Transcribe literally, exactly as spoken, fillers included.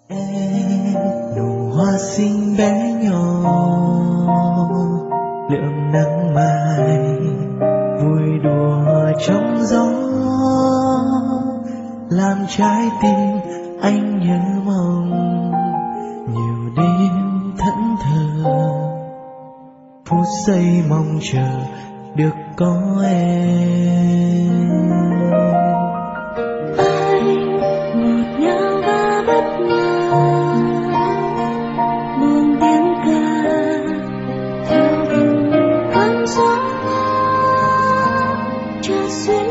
Em nụ hoa xinh bé nhỏ, lượng nắng mai vui đùa trong gió, làm trái tim anh nhớ mong. Nhiều đêm thẫn thờ, phút giây mong chờ được có em. Anh ngọt ngào và bất ngờ, buông tiếng ca theo từng cơn gió, cho duyên